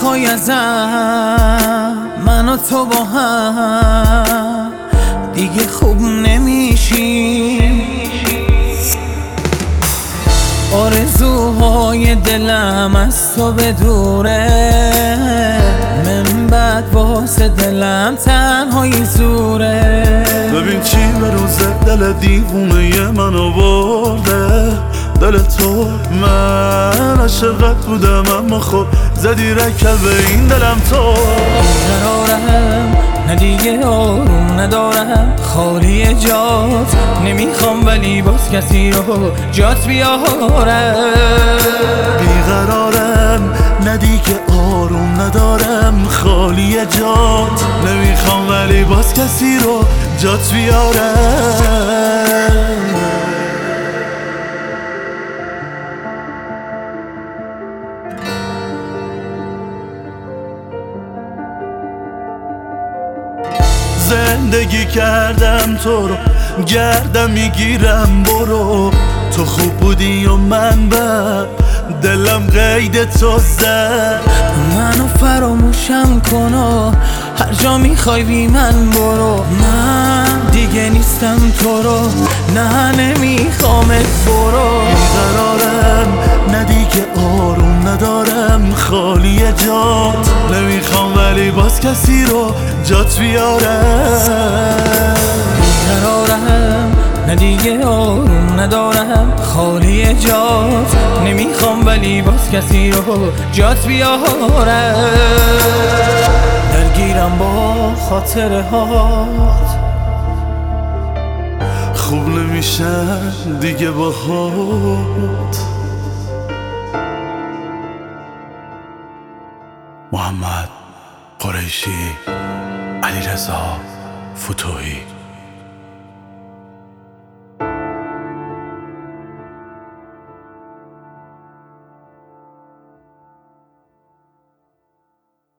میخوای ازم من و تو با هم دیگه خوب نمیشیم. آرزوهای دلم از تو به دوره، من بعد واسه دلم تنهایی زوره. ببین چی به روز دل دیوونه من آورده، دل تو. من عاشقت بودم اما خب زدی رکب به این دلم تو. بیقرارم نه دیگه آروم ندارم، خالی جات نمیخوام ولی باز کسی رو جات بیارم. بیقرارم نه دیگه آروم ندارم، خالی جات نمیخوام ولی باز کسی رو جات بیارم. زندگی کردم تو رو گردم میگیرم، برو. تو خوب بودی و من بد، دلم قید تو زد. منو فراموشم کن و هر جا میخوای بی من برو. من دیگه نیستم تو رو، نه نمیخوامت برو. بیقرارم نه دیگه آروم ندارم، خالی جات نمیخوام ولی باز کسی رو جات بیارم. بیقرارم نه دیگه آروم ندارم، خالی جات نمیخوام ولی باز کسی رو جات بیارم. درگیرم با خاطره هات، خوب نمیشن دیگه باهات. محمد قریشی، علیرضا فتوحی.